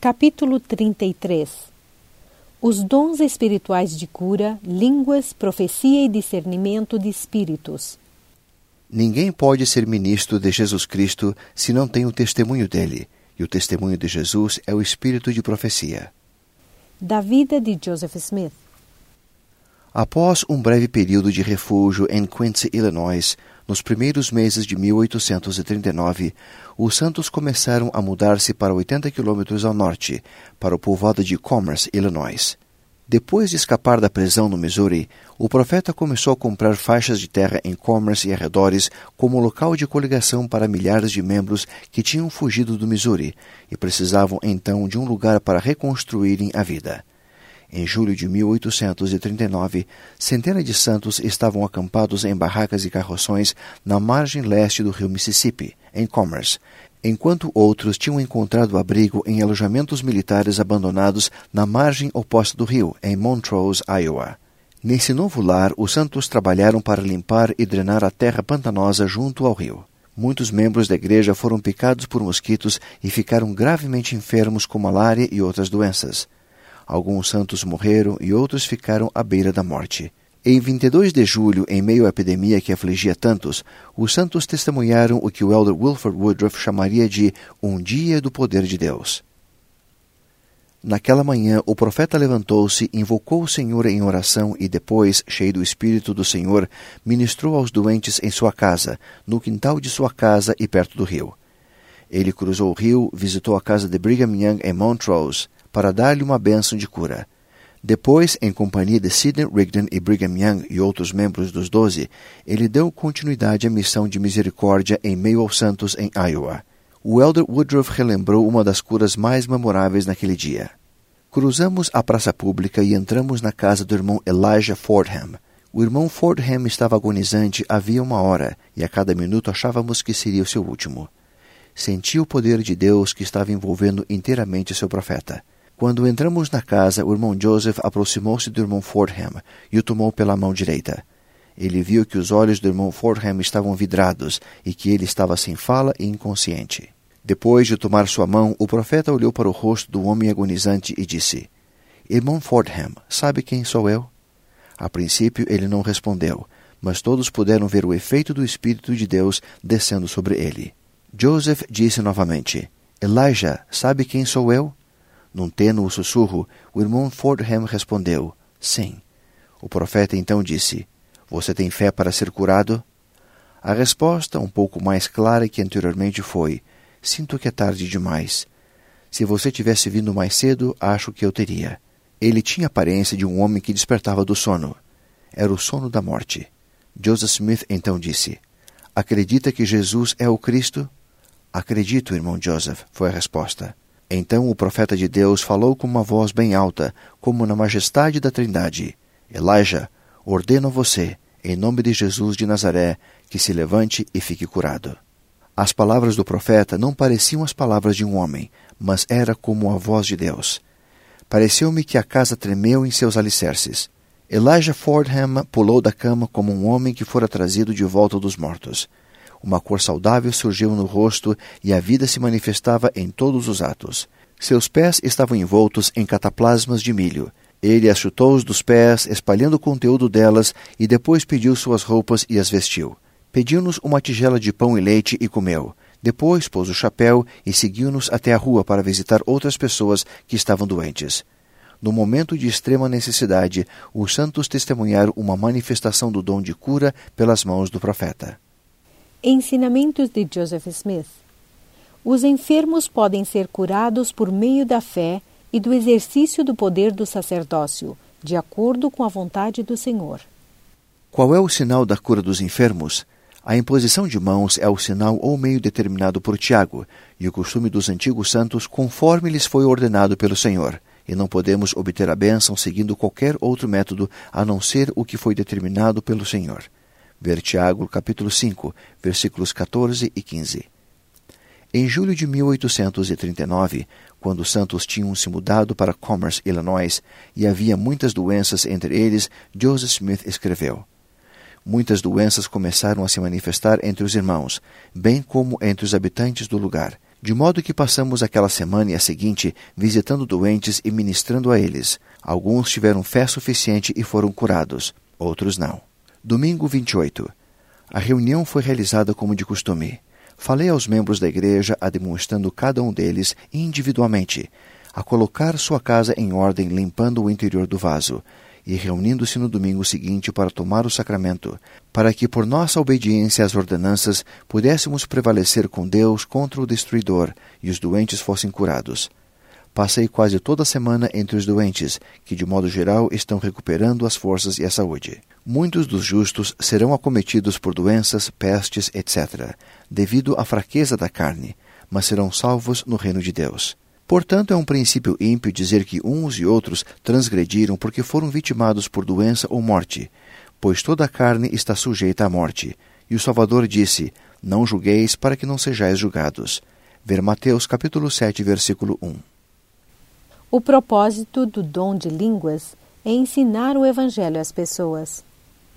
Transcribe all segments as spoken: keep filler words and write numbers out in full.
Capítulo trinta e três. Os dons espirituais de cura, línguas, profecia e discernimento de espíritos. Ninguém pode ser ministro de Jesus Cristo se não tem o testemunho dele, e o testemunho de Jesus é o espírito de profecia. Da vida de Joseph Smith. Após um breve período de refúgio em Quincy, Illinois, nos primeiros meses de mil oitocentos e trinta e nove, os santos começaram a mudar-se para oitenta quilômetros ao norte, para o povoado de Commerce, Illinois. Depois de escapar da prisão no Missouri, o profeta começou a comprar faixas de terra em Commerce e arredores como local de coligação para milhares de membros que tinham fugido do Missouri e precisavam então de um lugar para reconstruírem a vida. Em julho de mil oitocentos e trinta e nove, centenas de santos estavam acampados em barracas e carroções na margem leste do rio Mississippi, em Commerce, enquanto outros tinham encontrado abrigo em alojamentos militares abandonados na margem oposta do rio, em Montrose, Iowa. Nesse novo lar, os santos trabalharam para limpar e drenar a terra pantanosa junto ao rio. Muitos membros da igreja foram picados por mosquitos e ficaram gravemente enfermos com malária e outras doenças. Alguns santos morreram e outros ficaram à beira da morte. Em vinte e dois de julho, em meio à epidemia que afligia tantos, os santos testemunharam o que o elder Wilford Woodruff chamaria de um dia do poder de Deus. Naquela manhã, o profeta levantou-se, invocou o Senhor em oração e depois, cheio do Espírito do Senhor, ministrou aos doentes em sua casa, no quintal de sua casa e perto do rio. Ele cruzou o rio, visitou a casa de Brigham Young em Montrose, para dar-lhe uma bênção de cura. Depois, em companhia de Sidney Rigdon e Brigham Young e outros membros dos doze, ele deu continuidade à missão de misericórdia em meio aos santos em Iowa. O elder Woodruff relembrou uma das curas mais memoráveis naquele dia. Cruzamos a praça pública e entramos na casa do irmão Elijah Fordham. O irmão Fordham estava agonizante havia uma hora, e a cada minuto achávamos que seria o seu último. Senti o poder de Deus que estava envolvendo inteiramente seu profeta. Quando entramos na casa, o irmão Joseph aproximou-se do irmão Fordham e o tomou pela mão direita. Ele viu que os olhos do irmão Fordham estavam vidrados e que ele estava sem fala e inconsciente. Depois de tomar sua mão, o profeta olhou para o rosto do homem agonizante e disse: "Irmão Fordham, sabe quem sou eu?" A princípio ele não respondeu, mas todos puderam ver o efeito do Espírito de Deus descendo sobre ele. Joseph disse novamente: "Elijah, sabe quem sou eu?" Num tênue sussurro, o irmão Fordham respondeu: "Sim." O profeta então disse: "Você tem fé para ser curado?" A resposta, um pouco mais clara que anteriormente, foi: "Sinto que é tarde demais. Se você tivesse vindo mais cedo, acho que eu teria." Ele tinha a aparência de um homem que despertava do sono. Era o sono da morte. Joseph Smith então disse: "Acredita que Jesus é o Cristo?" "Acredito, irmão Joseph", foi a resposta. Então o profeta de Deus falou com uma voz bem alta, como na majestade da Trindade: "Elijah, ordeno a você, em nome de Jesus de Nazaré, que se levante e fique curado." As palavras do profeta não pareciam as palavras de um homem, mas era como a voz de Deus. Pareceu-me que a casa tremeu em seus alicerces. Elijah Fordham pulou da cama como um homem que fora trazido de volta dos mortos. Uma cor saudável surgiu no rosto e a vida se manifestava em todos os atos. Seus pés estavam envoltos em cataplasmas de milho. Ele as chutou dos pés, espalhando o conteúdo delas, e depois pediu suas roupas e as vestiu. Pediu-nos uma tigela de pão e leite e comeu. Depois pôs o chapéu e seguiu-nos até a rua para visitar outras pessoas que estavam doentes. No momento de extrema necessidade, os santos testemunharam uma manifestação do dom de cura pelas mãos do profeta. Ensinamentos de Joseph Smith. Os enfermos podem ser curados por meio da fé e do exercício do poder do sacerdócio, de acordo com a vontade do Senhor. Qual é o sinal da cura dos enfermos? A imposição de mãos é o sinal ou meio determinado por Tiago, e o costume dos antigos santos conforme lhes foi ordenado pelo Senhor, e não podemos obter a bênção seguindo qualquer outro método a não ser o que foi determinado pelo Senhor. Ver Tiago, capítulo cinco, versículos quatorze e quinze. Em julho de mil oitocentos e trinta e nove, quando os santos tinham se mudado para Commerce, Illinois, e havia muitas doenças entre eles, Joseph Smith escreveu: Muitas doenças começaram a se manifestar entre os irmãos, bem como entre os habitantes do lugar, De modo que passamos aquela semana e a seguinte visitando doentes e ministrando a eles. Alguns tiveram fé suficiente e foram curados, outros não. Domingo vinte e oito. A reunião foi realizada como de costume. Falei aos membros da igreja, demonstrando cada um deles individualmente a colocar sua casa em ordem, limpando o interior do vaso, e reunindo-se no domingo seguinte para tomar o sacramento, para que por nossa obediência às ordenanças pudéssemos prevalecer com Deus contra o destruidor e os doentes fossem curados. Passei quase toda a semana entre os doentes, que de modo geral estão recuperando as forças e a saúde. Muitos dos justos serão acometidos por doenças, pestes, etcétera, devido à fraqueza da carne, mas serão salvos no reino de Deus. Portanto, é um princípio ímpio dizer que uns e outros transgrediram porque foram vitimados por doença ou morte, pois toda a carne está sujeita à morte. E o Salvador disse, não julgueis para que não sejais julgados. Ver Mateus capítulo sete, versículo um. O propósito do dom de línguas é ensinar o Evangelho às pessoas.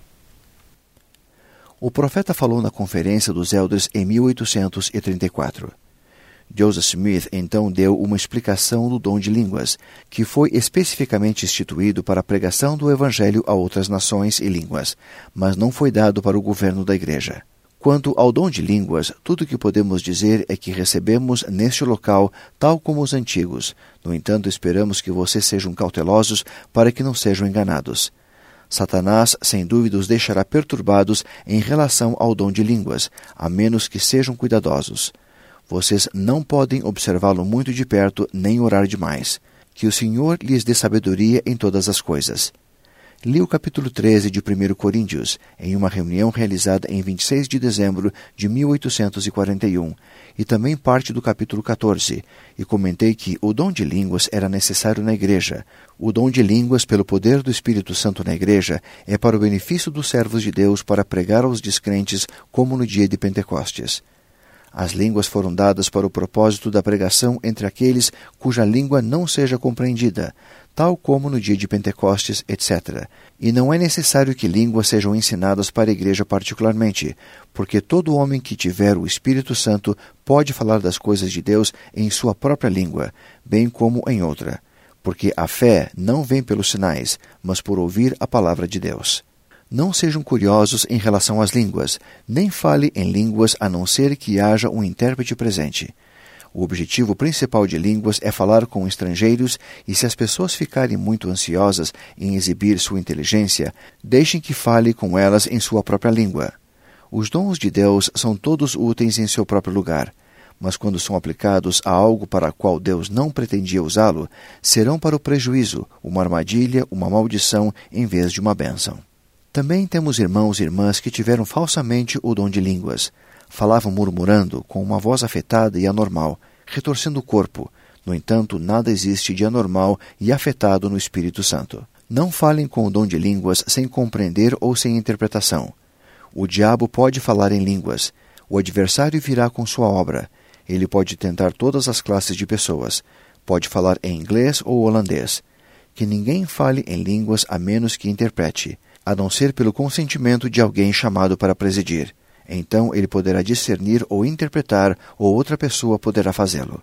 O profeta falou na Conferência dos Elders em mil oitocentos e trinta e quatro. Joseph Smith então deu uma explicação do dom de línguas, que foi especificamente instituído para a pregação do Evangelho a outras nações e línguas, mas não foi dado para o governo da Igreja. Quanto ao dom de línguas, tudo o que podemos dizer é que recebemos neste local, tal como os antigos. No entanto, esperamos que vocês sejam cautelosos para que não sejam enganados. Satanás, sem dúvida, os deixará perturbados em relação ao dom de línguas, a menos que sejam cuidadosos. Vocês não podem observá-lo muito de perto nem orar demais. Que o Senhor lhes dê sabedoria em todas as coisas. Li o capítulo treze de primeira Coríntios, em uma reunião realizada em vinte e seis de dezembro de mil oitocentos e quarenta e um, e também parte do capítulo quatorze, e comentei que o dom de línguas era necessário na igreja. O dom de línguas, pelo poder do Espírito Santo na igreja, é para o benefício dos servos de Deus para pregar aos descrentes, como no dia de Pentecostes. As línguas foram dadas para o propósito da pregação entre aqueles cuja língua não seja compreendida, tal como no dia de Pentecostes, etcétera. E não é necessário que línguas sejam ensinadas para a igreja particularmente, porque todo homem que tiver o Espírito Santo pode falar das coisas de Deus em sua própria língua, bem como em outra, porque a fé não vem pelos sinais, mas por ouvir a palavra de Deus. Não sejam curiosos em relação às línguas, nem fale em línguas a não ser que haja um intérprete presente. O objetivo principal de línguas é falar com estrangeiros e se as pessoas ficarem muito ansiosas em exibir sua inteligência, deixem que fale com elas em sua própria língua. Os dons de Deus são todos úteis em seu próprio lugar, mas quando são aplicados a algo para o qual Deus não pretendia usá-lo, serão para o prejuízo, uma armadilha, uma maldição em vez de uma bênção. Também temos irmãos e irmãs que tiveram falsamente o dom de línguas. Falavam murmurando, com uma voz afetada e anormal, retorcendo o corpo. No entanto, nada existe de anormal e afetado no Espírito Santo. Não falem com o dom de línguas sem compreender ou sem interpretação. O diabo pode falar em línguas. O adversário virá com sua obra. Ele pode tentar todas as classes de pessoas. Pode falar em inglês ou holandês. Que ninguém fale em línguas a menos que interprete, a não ser pelo consentimento de alguém chamado para presidir. Então ele poderá discernir ou interpretar, ou outra pessoa poderá fazê-lo.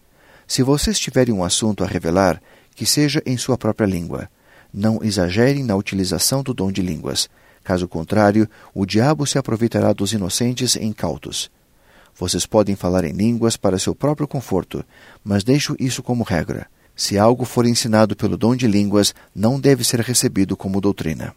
Se vocês tiverem um assunto a revelar, que seja em sua própria língua. Não exagerem na utilização do dom de línguas. Caso contrário, o diabo se aproveitará dos inocentes e incautos. Vocês podem falar em línguas para seu próprio conforto, mas deixo isso como regra. Se algo for ensinado pelo dom de línguas, não deve ser recebido como doutrina.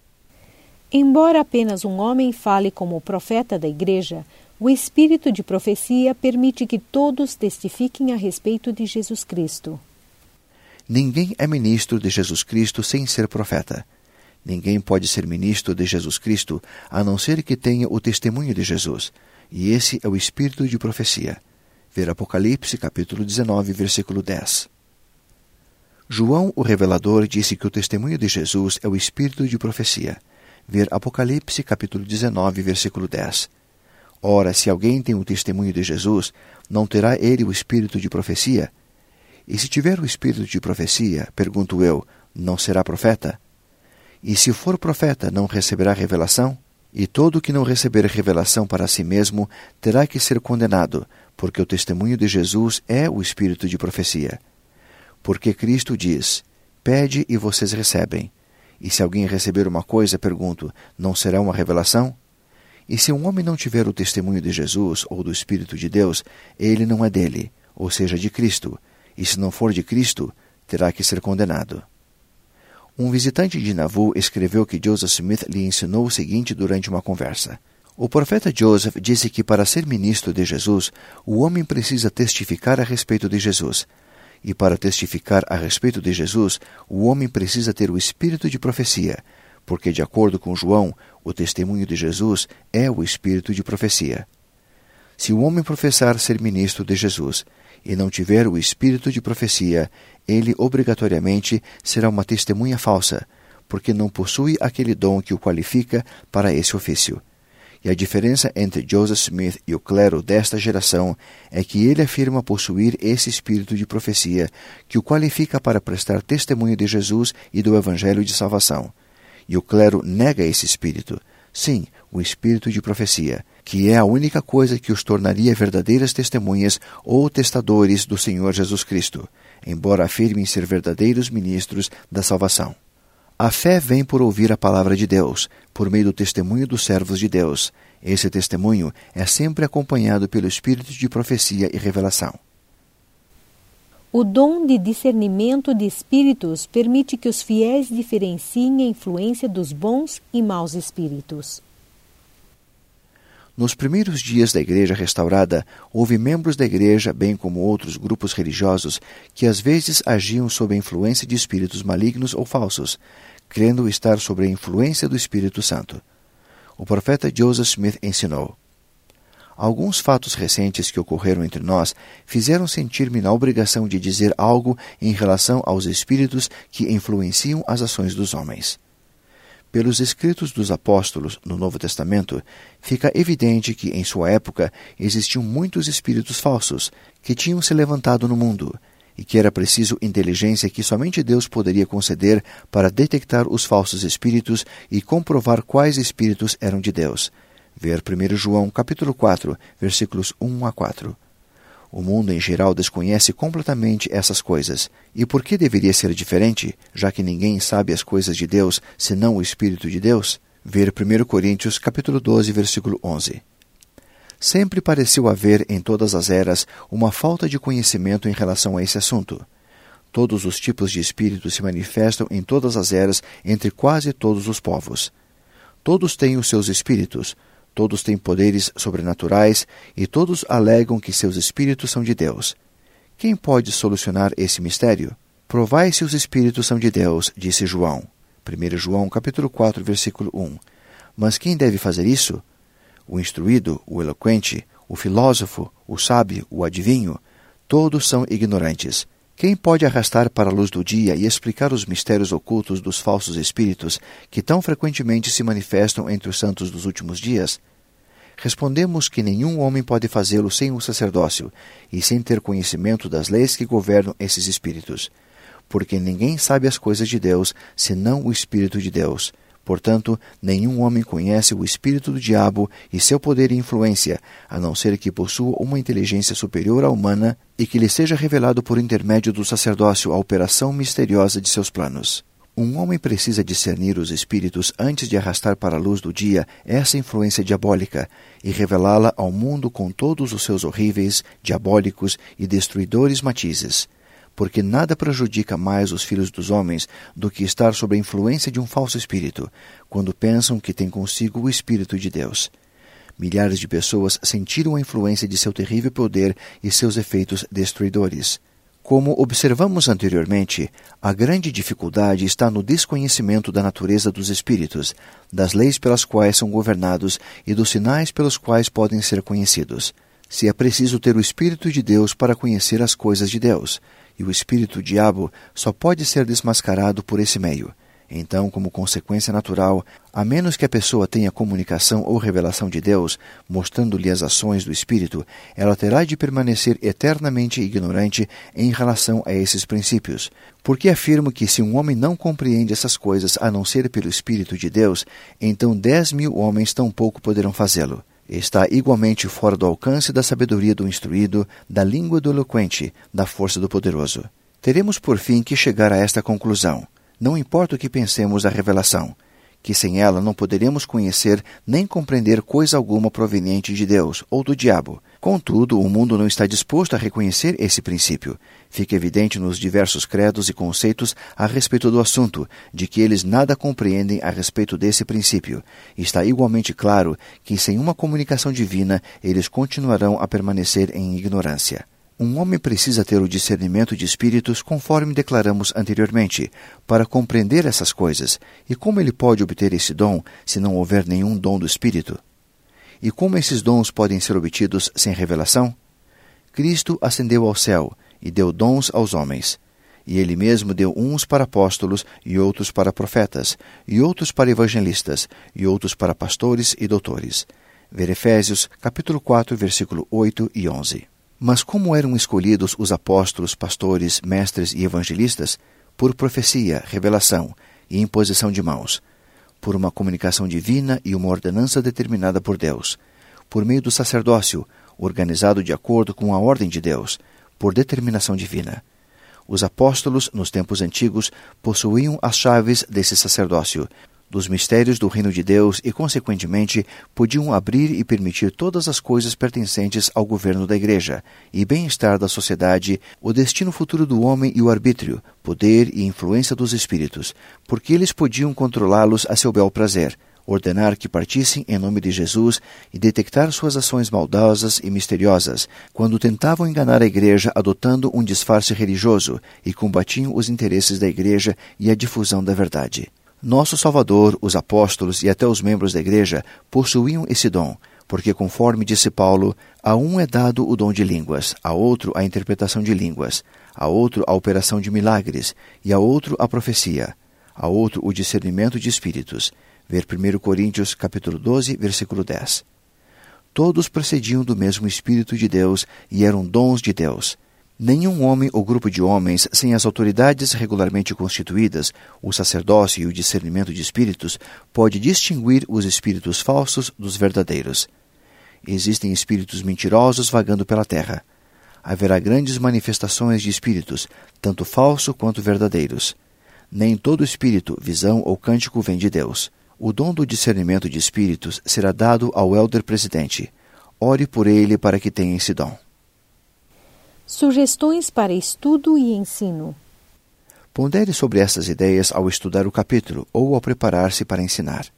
Embora apenas um homem fale como profeta da igreja, o espírito de profecia permite que todos testifiquem a respeito de Jesus Cristo. Ninguém é ministro de Jesus Cristo sem ser profeta. Ninguém pode ser ministro de Jesus Cristo a não ser que tenha o testemunho de Jesus, e esse é o espírito de profecia. Ver Apocalipse, capítulo dezenove, versículo dez. João, o revelador, disse que o testemunho de Jesus é o espírito de profecia. Ver Apocalipse, capítulo dezenove, versículo dez. Ora, se alguém tem o testemunho de Jesus, não terá ele o espírito de profecia? E se tiver o espírito de profecia, pergunto eu, não será profeta? E se for profeta, não receberá revelação? E todo que não receber revelação para si mesmo terá que ser condenado, porque o testemunho de Jesus é o espírito de profecia. Porque Cristo diz, pede e vocês recebem. E se alguém receber uma coisa, pergunto, não será uma revelação? E se um homem não tiver o testemunho de Jesus ou do Espírito de Deus, ele não é dele, ou seja, de Cristo. E se não for de Cristo, terá que ser condenado. Um visitante de Nauvoo escreveu que Joseph Smith lhe ensinou o seguinte durante uma conversa. O profeta Joseph disse que para ser ministro de Jesus, o homem precisa testificar a respeito de Jesus. E para testificar a respeito de Jesus, o homem precisa ter o espírito de profecia, porque, de acordo com João, o testemunho de Jesus é o espírito de profecia. Se o homem professar ser ministro de Jesus e não tiver o espírito de profecia, ele obrigatoriamente será uma testemunha falsa, porque não possui aquele dom que o qualifica para esse ofício. E a diferença entre Joseph Smith e o clero desta geração é que ele afirma possuir esse espírito de profecia que o qualifica para prestar testemunho de Jesus e do Evangelho de salvação. E o clero nega esse espírito, sim, o espírito de profecia, que é a única coisa que os tornaria verdadeiras testemunhas ou testadores do Senhor Jesus Cristo, embora afirmem ser verdadeiros ministros da salvação. A fé vem por ouvir a palavra de Deus, por meio do testemunho dos servos de Deus. Esse testemunho é sempre acompanhado pelo espírito de profecia e revelação. O dom de discernimento de espíritos permite que os fiéis diferenciem a influência dos bons e maus espíritos. Nos primeiros dias da Igreja restaurada, houve membros da Igreja, bem como outros grupos religiosos, que às vezes agiam sob a influência de espíritos malignos ou falsos, crendo estar sob a influência do Espírito Santo. O profeta Joseph Smith ensinou: alguns fatos recentes que ocorreram entre nós fizeram sentir-me na obrigação de dizer algo em relação aos espíritos que influenciam as ações dos homens. Pelos escritos dos apóstolos no Novo Testamento, fica evidente que em sua época existiam muitos espíritos falsos que tinham se levantado no mundo e que era preciso inteligência que somente Deus poderia conceder para detectar os falsos espíritos e comprovar quais espíritos eram de Deus. Ver primeiro João capítulo quatro, versículos um a quatro. O mundo em geral desconhece completamente essas coisas. E por que deveria ser diferente, já que ninguém sabe as coisas de Deus, senão o Espírito de Deus? Ver primeiro Coríntios capítulo doze, versículo onze. Sempre pareceu haver em todas as eras uma falta de conhecimento em relação a esse assunto. Todos os tipos de espíritos se manifestam em todas as eras entre quase todos os povos. Todos têm os seus espíritos, todos têm poderes sobrenaturais e todos alegam que seus espíritos são de Deus. Quem pode solucionar esse mistério? Provai se os espíritos são de Deus, disse João. primeiro João capítulo quatro, versículo um. Mas quem deve fazer isso? O instruído, o eloquente, o filósofo, o sábio, o adivinho, todos são ignorantes. Quem pode arrastar para a luz do dia e explicar os mistérios ocultos dos falsos espíritos que tão frequentemente se manifestam entre os santos dos últimos dias? Respondemos que nenhum homem pode fazê-lo sem o sacerdócio e sem ter conhecimento das leis que governam esses espíritos, porque ninguém sabe as coisas de Deus senão o Espírito de Deus. Portanto, nenhum homem conhece o espírito do diabo e seu poder e influência, a não ser que possua uma inteligência superior à humana e que lhe seja revelado por intermédio do sacerdócio a operação misteriosa de seus planos. Um homem precisa discernir os espíritos antes de arrastar para a luz do dia essa influência diabólica e revelá-la ao mundo com todos os seus horríveis, diabólicos e destruidores matizes. Porque nada prejudica mais os filhos dos homens do que estar sob a influência de um falso espírito, quando pensam que têm consigo o Espírito de Deus. Milhares de pessoas sentiram a influência de seu terrível poder e seus efeitos destruidores. Como observamos anteriormente, a grande dificuldade está no desconhecimento da natureza dos espíritos, das leis pelas quais são governados e dos sinais pelos quais podem ser conhecidos. Se é preciso ter o Espírito de Deus para conhecer as coisas de Deus, e o espírito diabo só pode ser desmascarado por esse meio. Então, como consequência natural, a menos que a pessoa tenha comunicação ou revelação de Deus, mostrando-lhe as ações do Espírito, ela terá de permanecer eternamente ignorante em relação a esses princípios. Porque afirmo que se um homem não compreende essas coisas a não ser pelo Espírito de Deus, então dez mil homens tampouco poderão fazê-lo. Está igualmente fora do alcance da sabedoria do instruído, da língua do eloquente, da força do poderoso. Teremos por fim que chegar a esta conclusão. Não importa o que pensemos da revelação, que sem ela não poderemos conhecer nem compreender coisa alguma proveniente de Deus ou do diabo. Contudo, o mundo não está disposto a reconhecer esse princípio. Fica evidente nos diversos credos e conceitos a respeito do assunto, de que eles nada compreendem a respeito desse princípio. Está igualmente claro que, sem uma comunicação divina, eles continuarão a permanecer em ignorância. Um homem precisa ter o discernimento de espíritos, conforme declaramos anteriormente, para compreender essas coisas. E como ele pode obter esse dom, se não houver nenhum dom do Espírito? E como esses dons podem ser obtidos sem revelação? Cristo ascendeu ao céu e deu dons aos homens. E ele mesmo deu uns para apóstolos, e outros para profetas, e outros para evangelistas, e outros para pastores e doutores. Ver Efésios, capítulo quatro, versículo oito e onze. Mas como eram escolhidos os apóstolos, pastores, mestres e evangelistas? Por profecia, revelação e imposição de mãos, por uma comunicação divina e uma ordenança determinada por Deus, por meio do sacerdócio, organizado de acordo com a ordem de Deus, por determinação divina. Os apóstolos, nos tempos antigos, possuíam as chaves desse sacerdócio, dos mistérios do reino de Deus e, consequentemente, podiam abrir e permitir todas as coisas pertencentes ao governo da Igreja e bem-estar da sociedade, o destino futuro do homem e o arbítrio, poder e influência dos espíritos, porque eles podiam controlá-los a seu bel prazer, ordenar que partissem em nome de Jesus e detectar suas ações maldosas e misteriosas, quando tentavam enganar a Igreja adotando um disfarce religioso e combatiam os interesses da Igreja e a difusão da verdade. Nosso Salvador, os apóstolos e até os membros da Igreja possuíam esse dom, porque, conforme disse Paulo, a um é dado o dom de línguas, a outro a interpretação de línguas, a outro a operação de milagres, e a outro a profecia, a outro o discernimento de espíritos. Ver primeira Coríntios, capítulo doze, versículo dez. Todos procediam do mesmo Espírito de Deus e eram dons de Deus. Nenhum homem ou grupo de homens, sem as autoridades regularmente constituídas, o sacerdócio e o discernimento de espíritos, pode distinguir os espíritos falsos dos verdadeiros. Existem espíritos mentirosos vagando pela terra. Haverá grandes manifestações de espíritos, tanto falsos quanto verdadeiros. Nem todo espírito, visão ou cântico vem de Deus. O dom do discernimento de espíritos será dado ao elder presidente. Ore por ele para que tenha esse dom. Sugestões para estudo e ensino. Pondere sobre essas ideias ao estudar o capítulo ou ao preparar-se para ensinar.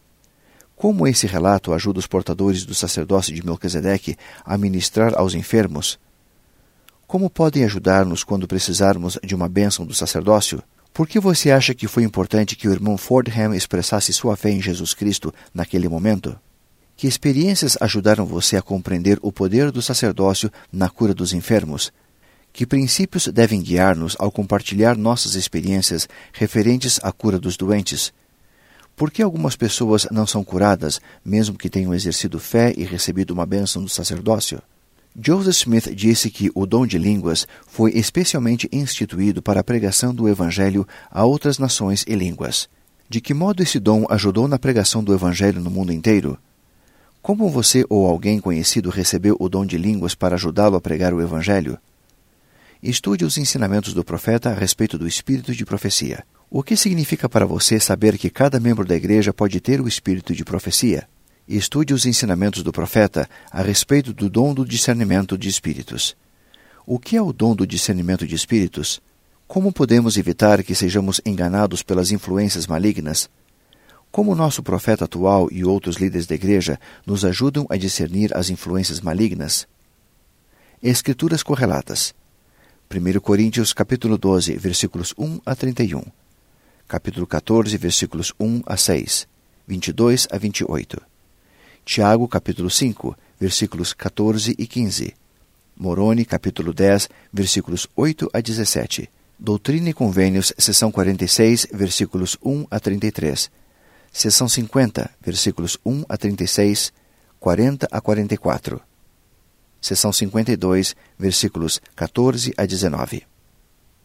Como esse relato ajuda os portadores do sacerdócio de Melquisedeque a ministrar aos enfermos? Como podem ajudar-nos quando precisarmos de uma bênção do sacerdócio? Por que você acha que foi importante que o irmão Fordham expressasse sua fé em Jesus Cristo naquele momento? Que experiências ajudaram você a compreender o poder do sacerdócio na cura dos enfermos? Que princípios devem guiar-nos ao compartilhar nossas experiências referentes à cura dos doentes? Por que algumas pessoas não são curadas, mesmo que tenham exercido fé e recebido uma bênção do sacerdócio? Joseph Smith disse que o dom de línguas foi especialmente instituído para a pregação do Evangelho a outras nações e línguas. De que modo esse dom ajudou na pregação do Evangelho no mundo inteiro? Como você ou alguém conhecido recebeu o dom de línguas para ajudá-lo a pregar o Evangelho? Estude os ensinamentos do profeta a respeito do espírito de profecia. O que significa para você saber que cada membro da igreja pode ter o espírito de profecia? Estude os ensinamentos do profeta a respeito do dom do discernimento de espíritos. O que é o dom do discernimento de espíritos? Como podemos evitar que sejamos enganados pelas influências malignas? Como nosso profeta atual e outros líderes da igreja nos ajudam a discernir as influências malignas? Escrituras correlatas. primeira Coríntios, capítulo doze, versículos um a trinta e um. Capítulo quatorze, versículos um a seis. vinte e dois a vinte e oito. Tiago, capítulo cinco, versículos quatorze e quinze. Moroni, capítulo dez, versículos oito a dezessete. Doutrina e Convênios, seção quarenta e seis, versículos um a trinta e três. Seção cinquenta, versículos um a trinta e seis, quarenta a quarenta e quatro. Seção cinquenta e dois, versículos quatorze a dezenove.